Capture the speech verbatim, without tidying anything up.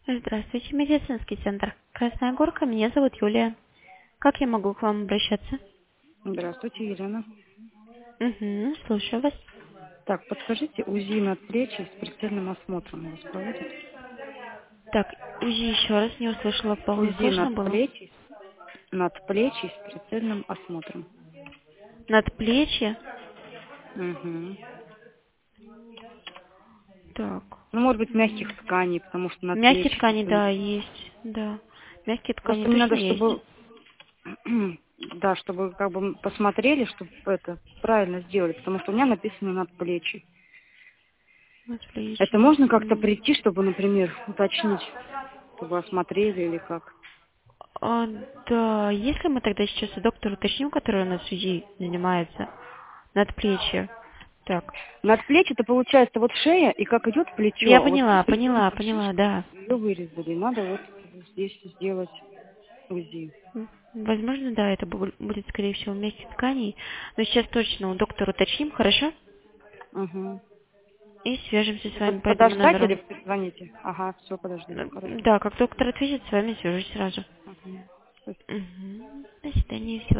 Здравствуйте, медицинский центр Красная Горка. Меня зовут Юлия. Как я могу к вам обращаться? Здравствуйте, Елена. Угу, слушаю вас. Так, подскажите, УЗИ надплечья с прицельным осмотром у вас проводят? Так, УЗИ еще раз не услышала, плохо УЗИ слышно было. надплечья, надплечья с прицельным осмотром. Надплечье? Угу. Так. Ну, может быть, мягких м, тканей, потому что Мягкие надплечье ткани, да, это... есть. Да. Мягкие ткани Просто мне точно надо, есть. чтобы... Да, чтобы как бы посмотрели, чтобы это правильно сделали, потому что у меня написано надплечье. Это Надплечье. можно как-то М. прийти, чтобы, например, уточнить, чтобы осмотрели или как? А, да, если мы тогда сейчас у доктора уточним, который у нас УЗИ занимается, надплечье. Так. Надплечье это получается вот шея, и как идет плечо, Я а вот поняла, тут поняла, прикиньте поняла, шишка, да. ее вырезали. Надо вот здесь сделать УЗИ. М, Возможно, да, это бу- будет, скорее всего, мягких тканей. Но сейчас точно у доктора уточним, хорошо? Угу. И свяжемся с вами Под- по этому Подождать или номеру. перезвоните? Ага, все, подожду. Хорошо. М, Да, как доктор ответит, с вами свяжусь сразу. Угу. Мгм. До свидания, всего